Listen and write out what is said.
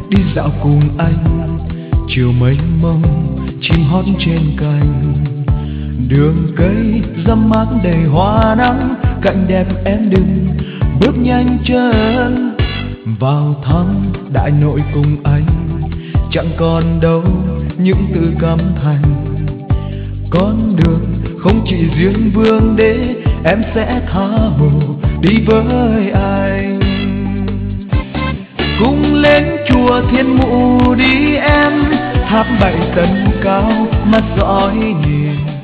đi dạo cùng anh. Chiều mênh mông chim hót trên cành, đường cây râm mát đầy hoa nắng. Cảnh đẹp em đừng bước nhanh chân vào thăm đại nội cùng anh. Chẳng còn đâu những từ cam thành, con đường không chỉ riêng Vương Đế, em sẽ tha hồ đi với anh. Cùng lên chùa Thiên Mụ đi em, tháp bảy tầng cao mắt dõi nhìn.